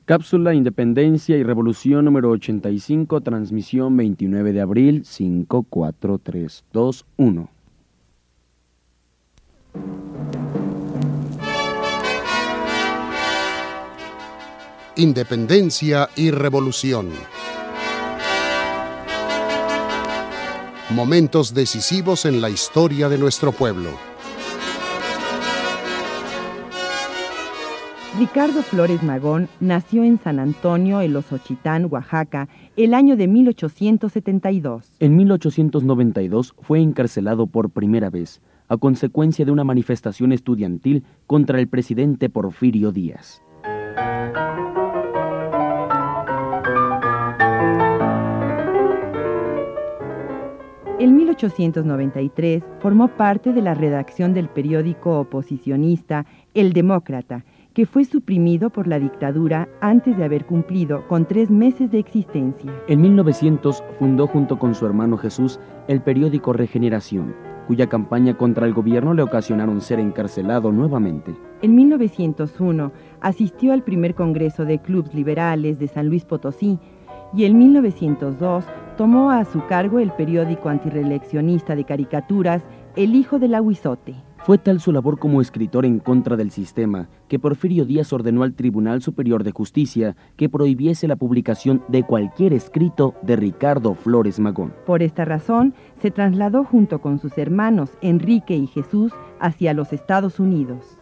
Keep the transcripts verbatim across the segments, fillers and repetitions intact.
Cápsula Independencia y Revolución número ochenta y cinco, transmisión veintinueve de abril, cinco, cuatro, tres, dos, uno. Independencia y Revolución. Momentos decisivos en la historia de nuestro pueblo. Ricardo Flores Magón nació en San Antonio, en Osochitán, Oaxaca, el año de mil ochocientos setenta y dos. En mil ochocientos noventa y dos fue encarcelado por primera vez, a consecuencia de una manifestación estudiantil contra el presidente Porfirio Díaz. En mil ochocientos noventa y tres formó parte de la redacción del periódico oposicionista El Demócrata, que fue suprimido por la dictadura antes de haber cumplido con tres meses de existencia. En mil novecientos fundó junto con su hermano Jesús el periódico Regeneración, cuya campaña contra el gobierno le ocasionaron ser encarcelado nuevamente. En mil novecientos uno asistió al primer congreso de clubes liberales de San Luis Potosí y en mil novecientos dos tomó a su cargo el periódico antirreeleccionista de caricaturas El Hijo del Ahuizote. Fue tal su labor como escritor en contra del sistema que Porfirio Díaz ordenó al Tribunal Superior de Justicia que prohibiese la publicación de cualquier escrito de Ricardo Flores Magón. Por esta razón, se trasladó junto con sus hermanos Enrique y Jesús hacia los Estados Unidos.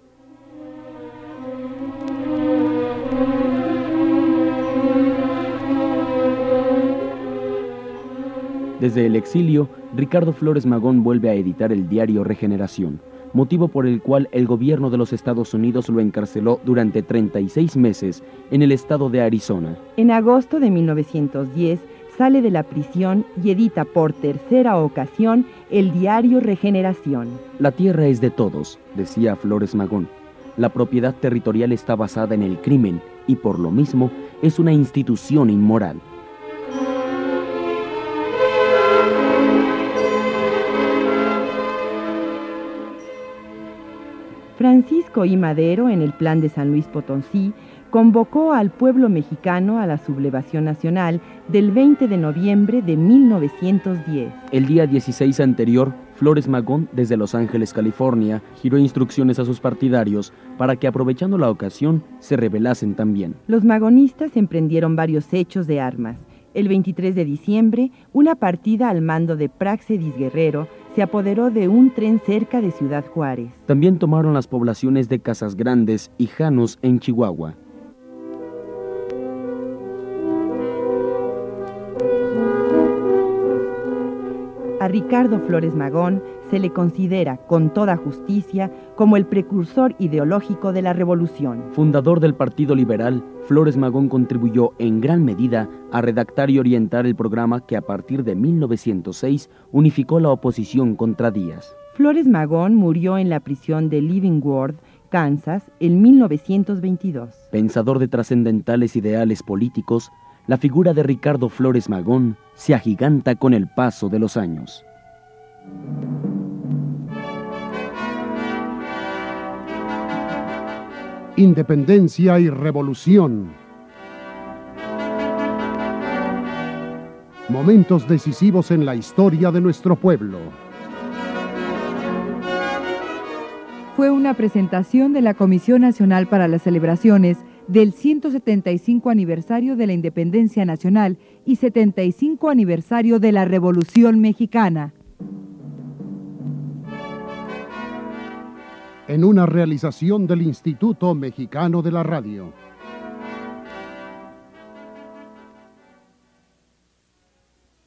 Desde el exilio, Ricardo Flores Magón vuelve a editar el diario Regeneración, motivo por el cual el gobierno de los Estados Unidos lo encarceló durante treinta y seis meses en el estado de Arizona. En agosto de mil novecientos diez sale de la prisión y edita por tercera ocasión el diario Regeneración. La tierra es de todos, decía Flores Magón. La propiedad territorial está basada en el crimen y por lo mismo es una institución inmoral. Francisco I. Madero, en el Plan de San Luis Potosí, convocó al pueblo mexicano a la sublevación nacional del veinte de noviembre de mil novecientos diez. El día dieciséis anterior, Flores Magón, desde Los Ángeles, California, giró instrucciones a sus partidarios para que, aprovechando la ocasión, se rebelasen también. Los magonistas emprendieron varios hechos de armas. El veintitrés de diciembre, una partida al mando de Práxedis Guerrero se apoderó de un tren cerca de Ciudad Juárez. También tomaron las poblaciones de Casas Grandes y Janos en Chihuahua. A Ricardo Flores Magón se le considera, con toda justicia, como el precursor ideológico de la revolución. Fundador del Partido Liberal, Flores Magón contribuyó en gran medida a redactar y orientar el programa que a partir de mil novecientos seis unificó la oposición contra Díaz. Flores Magón murió en la prisión de Leavenworth, Kansas, en mil novecientos veintidós. Pensador de trascendentales ideales políticos, la figura de Ricardo Flores Magón se agiganta con el paso de los años. Independencia y Revolución. Momentos decisivos en la historia de nuestro pueblo. Fue una presentación de la Comisión Nacional para las Celebraciones del ciento setenta y cinco aniversario de la Independencia Nacional y setenta y cinco aniversario de la Revolución Mexicana. En una realización del Instituto Mexicano de la Radio.